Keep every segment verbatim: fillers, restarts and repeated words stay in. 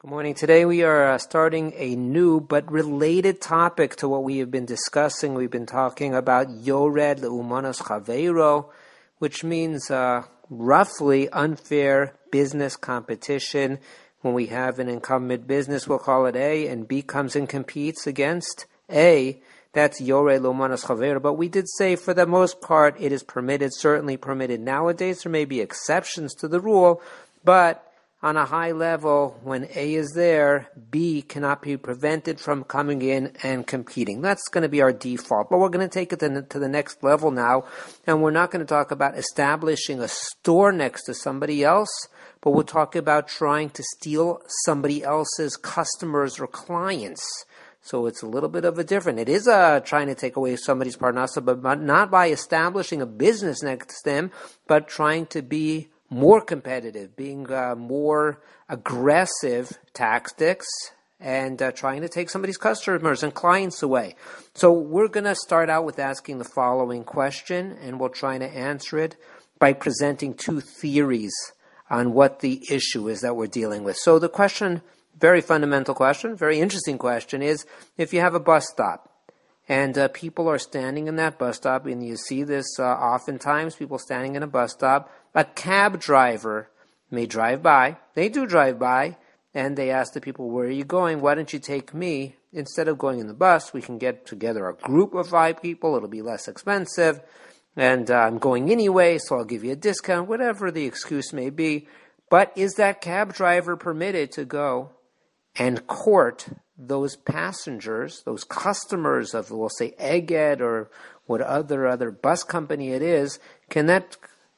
Good morning. Today we are uh, starting a new but related topic to what we have been discussing. We've been talking about Yored Leumanos Chaveiro, which means uh, roughly unfair business competition. When we have an incumbent business, we'll call it A, and B comes and competes against A. That's Yored Leumanos Chaveiro. But we did say for the most part it is permitted, certainly permitted nowadays. There may be exceptions to the rule, but on a high level, when A is there, B cannot be prevented from coming in and competing. That's going to be our default. But we're going to take it to the next level now, and we're not going to talk about establishing a store next to somebody else, but we'll talk about trying to steal somebody else's customers or clients. So it's a little bit of a different. It is uh, trying to take away somebody's parnasa, but not by establishing a business next to them, but trying to be more competitive, being uh, more aggressive tactics, and uh, trying to take somebody's customers and clients away. So we're going to start out with asking the following question, and we'll try to answer it by presenting two theories on what the issue is that we're dealing with. So the question, very fundamental question, very interesting question, is if you have a bus stop, and uh, people are standing in that bus stop, and you see this uh, oftentimes, people standing in a bus stop. A cab driver may drive by. They do drive by, and they ask the people, where are you going? Why don't you take me? Instead of going in the bus, we can get together a group of five people. It'll be less expensive, and uh, I'm going anyway, so I'll give you a discount, whatever the excuse may be. But is that cab driver permitted to go and court those passengers, those customers of, we'll say, Egged or what other other bus company it is? Can that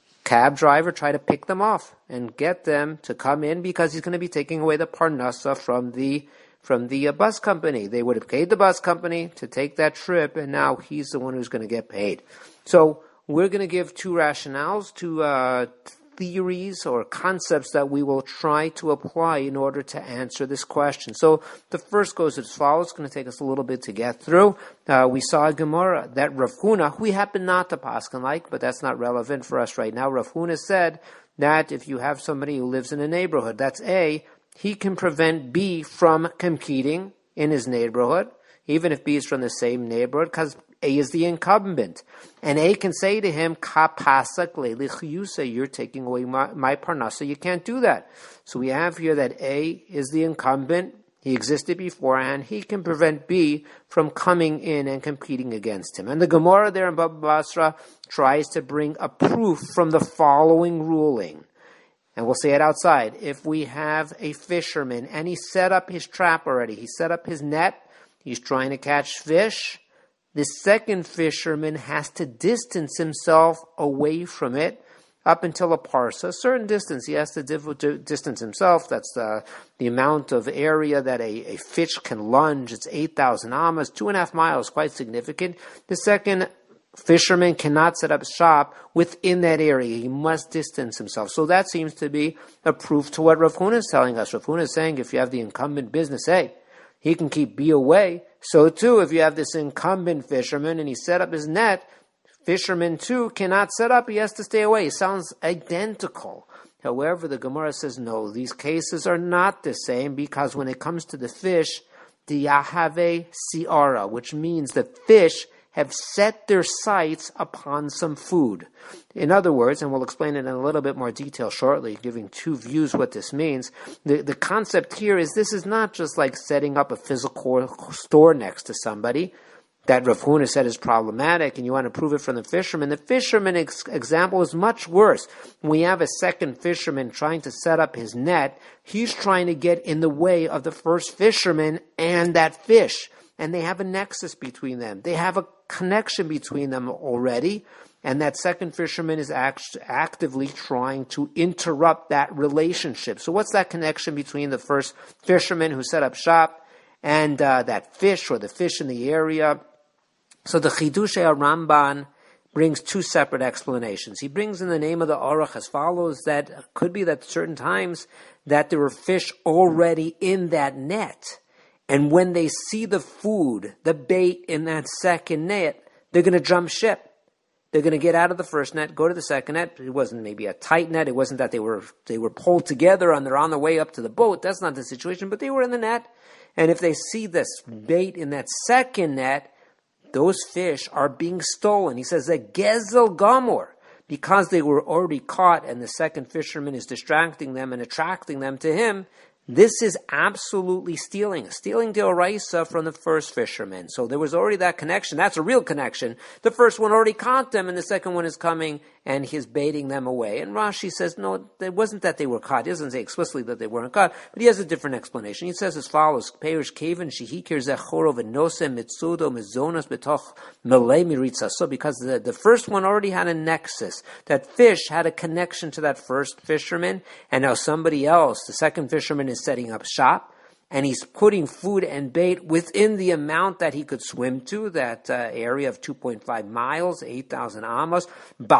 cab driver try to pick them off and get them to come in because he's going to be taking away the parnasa from the from the uh, bus company? They would have paid the bus company to take that trip, and now he's the one who's going to get paid. So we're going to give two rationales, two uh, theories or concepts that we will try to apply in order to answer this question. So the first goes as follows. It's going to take us a little bit to get through. Uh, we saw a Gemara that Rav Huna, who we happen not to paskin like, but that's not relevant for us right now. Rav Huna said that if you have somebody who lives in a neighborhood, that's A, he can prevent B from competing in his neighborhood, even if B is from the same neighborhood, because A is the incumbent. And A can say to him, Ka pasak le'lichyusa, you're taking away my, my parnasa, you can't do that. So we have here that A is the incumbent, he existed beforehand, he can prevent B from coming in and competing against him. And the Gemara there in Baba Basra tries to bring a proof from the following ruling. And we'll say it outside. If we have a fisherman and he set up his trap already, he set up his net, he's trying to catch fish, the second fisherman has to distance himself away from it up until a parsa, a certain distance. He has to div- distance himself. That's the, the amount of area that a, a fish can lunge. It's eight thousand amas, two and a half miles, quite significant. The second fisherman cannot set up shop within that area. He must distance himself. So that seems to be a proof to what Rav Huna is telling us. Rav Huna is saying if you have the incumbent business A, he can keep B away. So too, if you have this incumbent fisherman and he set up his net, fisherman two cannot set up, he has to stay away. It sounds identical. However, the Gemara says no, these cases are not the same, because when it comes to the fish, the Yahave Siara, which means the fish have set their sights upon some food. In other words, and we'll explain it in a little bit more detail shortly, giving two views what this means, the, the concept here is this is not just like setting up a physical store next to somebody that Rav Huna said is problematic and you want to prove it from the fisherman. The fisherman ex- example is much worse. We have a second fisherman trying to set up his net. He's trying to get in the way of the first fisherman and that fish. And they have a nexus between them. They have a connection between them already. And that second fisherman is act- actively trying to interrupt that relationship. So what's that connection between the first fisherman who set up shop and uh, that fish or the fish in the area? So the Chidushei Ramban brings two separate explanations. He brings in the name of the Aruch as follows, that it could be that certain times that there were fish already in that net. And when they see the food, the bait in that second net, they're going to jump ship. They're going to get out of the first net, go to the second net. It wasn't maybe a tight net. It wasn't that they were they were pulled together and they're on their way up to the boat. That's not the situation, but they were in the net. And if they see this bait in that second net, those fish are being stolen. He says that Gezel Gamor, because they were already caught and the second fisherman is distracting them and attracting them to him, this is absolutely stealing. Stealing Deoraisa from the first fisherman. So there was already that connection. That's a real connection. The first one already caught them, and the second one is coming, and he's baiting them away. And Rashi says, no, it wasn't that they were caught. He doesn't say explicitly that they weren't caught, but he has a different explanation. He says as follows, Perish Kaven Shihikir Zechoro Venose Mitsudo Mizonos Betoch Melei Miritza. So because the, the first one already had a nexus, that fish had a connection to that first fisherman, and now somebody else, the second fisherman, is setting up shop, and he's putting food and bait within the amount that he could swim to, that uh, area of two point five miles, eight thousand amos.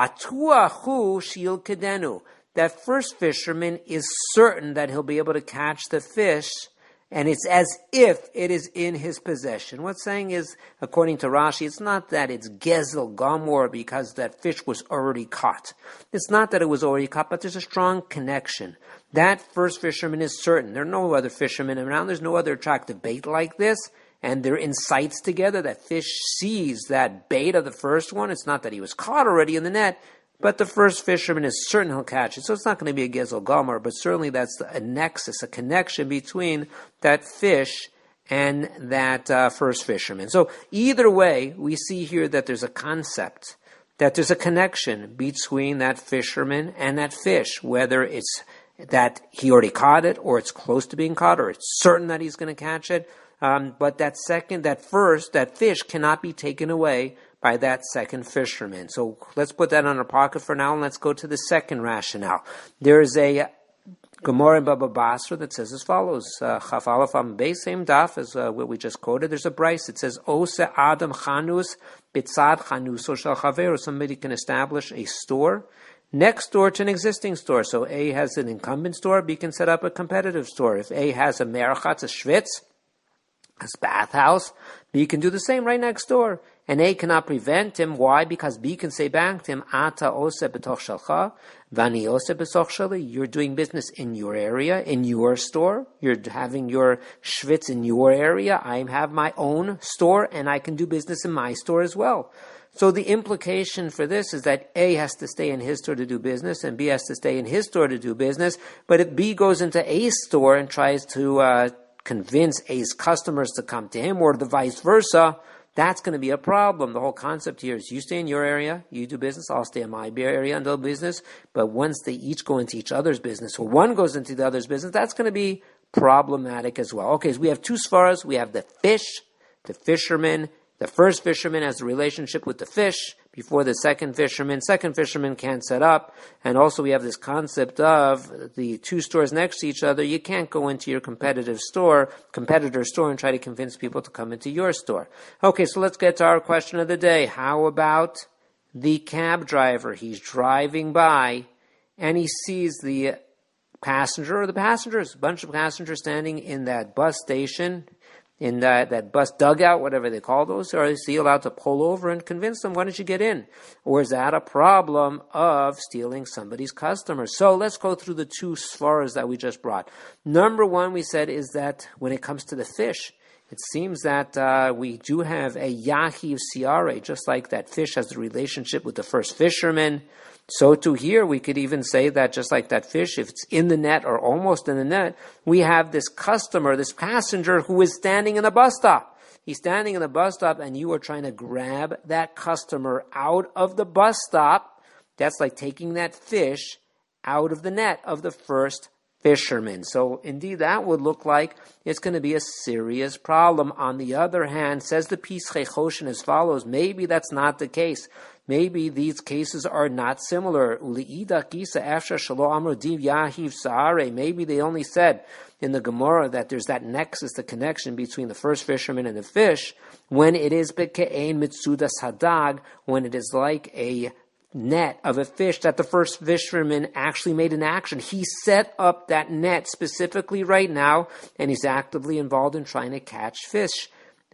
Batuahu shil kedenu. That first fisherman is certain that he'll be able to catch the fish, and it's as if it is in his possession. What's saying is, according to Rashi, it's not that it's Gezel Gamor because that fish was already caught. It's not that it was already caught, but there's a strong connection. That first fisherman is certain. There are no other fishermen around. There's no other attractive bait like this. And they're in sights together. That fish sees that bait of the first one. It's not that he was caught already in the net, but the first fisherman is certain he'll catch it. So it's not going to be a Gezel Gamor, but certainly that's a nexus, a connection between that fish and that uh, first fisherman. So either way, we see here that there's a concept, that there's a connection between that fisherman and that fish, whether it's that he already caught it, or it's close to being caught, or it's certain that he's going to catch it. Um, but that second, that first, that fish cannot be taken away by that second fisherman. So let's put that on our pocket for now, and let's go to the second rationale. There is a Gemara in Baba Basra that says as follows: Chaf Aleph Am Beis, same daf as uh, what we just quoted. There's a brayse. It says, "Ose Adam Chanus Bitzad Chanuso Shel Chaveru." Somebody can establish a store next door to an existing store. So A has an incumbent store, B can set up a competitive store. If A has a merchatz, a schwitz, a bathhouse, B can do the same right next door. And A cannot prevent him. Why? Because B can say back to him, Ata ose betoch shalcha, vani ose betoch shali. You're doing business in your area, in your store. You're having your schwitz in your area. I have my own store, and I can do business in my store as well. So the implication for this is that A has to stay in his store to do business, and B has to stay in his store to do business. But if B goes into A's store and tries to uh, convince A's customers to come to him, or the vice versa, that's going to be a problem. The whole concept here is you stay in your area, you do business, I'll stay in my area and do business. But once they each go into each other's business, or one goes into the other's business, that's going to be problematic as well. Okay, so we have two svaras. We have the fish, the fisherman. The first fisherman has a relationship with the fish before the second fisherman. Second fisherman can't set up. And also we have this concept of the two stores next to each other. You can't go into your competitive store, competitor store, and try to convince people to come into your store. Okay, so let's get to our question of the day. How about the cab driver? He's driving by and he sees the passenger, or the passengers, a bunch of passengers standing in that bus station, in that, that bus dugout, whatever they call those. Or is he allowed to pull over and convince them, why don't you get in? Or is that a problem of stealing somebody's customers? So let's go through the two svaras that we just brought. Number one, we said, is that when it comes to the fish, it seems that uh, we do have a Yahiv Siare, just like that fish has the relationship with the first fisherman. So to here, we could even say that just like that fish, if it's in the net or almost in the net, we have this customer, this passenger who is standing in the bus stop. He's standing in the bus stop and you are trying to grab that customer out of the bus stop. That's like taking that fish out of the net of the first fisherman. So indeed, that would look like it's going to be a serious problem. On the other hand, says the Pischei Choshen as follows, maybe that's not the case. Maybe these cases are not similar. Maybe they only said in the Gemara that there's that nexus, the connection between the first fisherman and the fish, when it is beke'ein mitzudas hadag, when it is like a net of a fish that the first fisherman actually made an action. He set up that net specifically right now, and he's actively involved in trying to catch fish.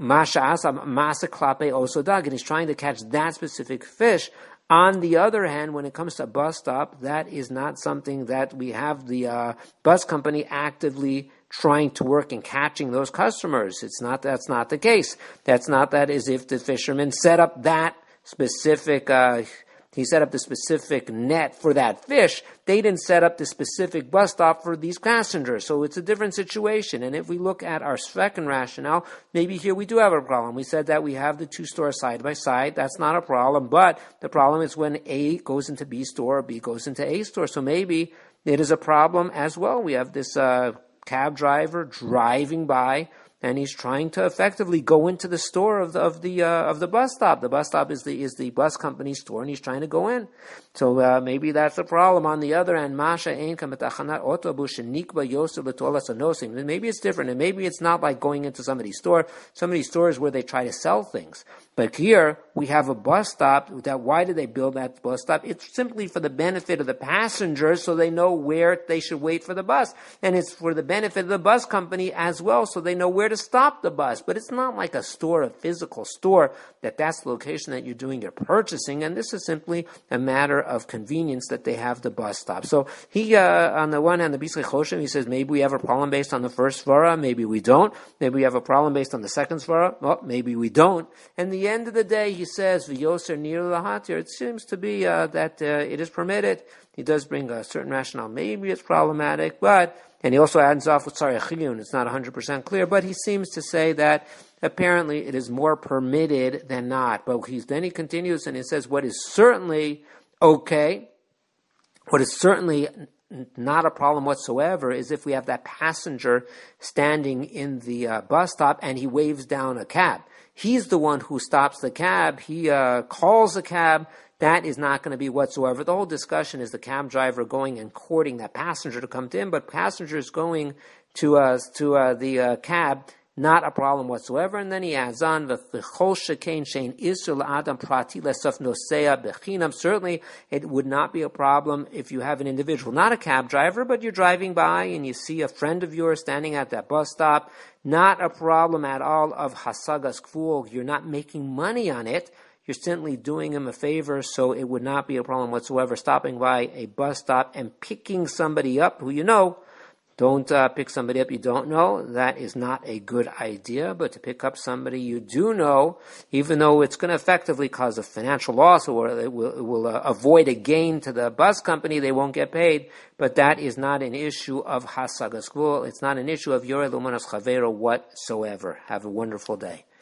Masha'asa masa klape osodag, and he's trying to catch that specific fish. On the other hand, when it comes to bus stop, that is not something that we have the uh, bus company actively trying to work in catching those customers. It's not, that's not the case. That's not that as if the fisherman set up that specific, uh, he set up the specific net for that fish. They didn't set up the specific bus stop for these passengers. So it's a different situation. And if we look at our second rationale, maybe here we do have a problem. We said that we have the two stores side by side. That's not a problem. But the problem is when A goes into B store or B goes into A store. So maybe it is a problem as well. We have this uh, cab driver driving by, and he's trying to effectively go into the store of the of the uh, of the bus stop. The bus stop is the is the bus company store, and he's trying to go in. So uh, maybe that's the problem. On the other hand, Masha ein kametachanat autobus shenikba yosef letolas anosim. Maybe it's different, and maybe it's not like going into somebody's store. Somebody's store is where they try to sell things. But here we have a bus stop. That why did they build that bus stop? It's simply for the benefit of the passengers, so they know where they should wait for the bus, and it's for the benefit of the bus company as well, so they know where to stop the bus. But it's not like a store, a physical store, that that's the location that you're doing your purchasing, and this is simply a matter of convenience that they have the bus stop. So he, uh, on the one hand, the Bislei Choshen, he says maybe we have a problem based on the first svara, maybe we don't. Maybe we have a problem based on the second svara, well, maybe we don't. And the end of the day, he says, V'yoser nir lahatir. It seems to be uh, that uh, it is permitted. He does bring a certain rationale. Maybe it's problematic, but, and he also adds off with Tzarech Chiyun. It's not one hundred percent clear, but he seems to say that apparently it is more permitted than not. But he's, then he continues and he says, what is certainly okay, what is certainly not a problem whatsoever is if we have that passenger standing in the uh, bus stop and he waves down a cab. He's the one who stops the cab. He uh, calls the cab. That is not going to be whatsoever. The whole discussion is the cab driver going and courting that passenger to come in, but passengers going to uh, to uh, the uh, cab, not a problem whatsoever. And then he adds on, certainly it would not be a problem if you have an individual, not a cab driver, but you're driving by and you see a friend of yours standing at that bus stop. Not a problem at all of hasagas kful. You're not making money on it. You're simply doing him a favor, so it would not be a problem whatsoever stopping by a bus stop and picking somebody up who you know. Don't uh, pick somebody up you don't know. That is not a good idea. But to pick up somebody you do know, even though it's going to effectively cause a financial loss or it will, it will uh, avoid a gain to the bus company, they won't get paid. But that is not an issue of hasagas kful. It's not an issue of yoreh l'umanos chavero whatsoever. Have a wonderful day.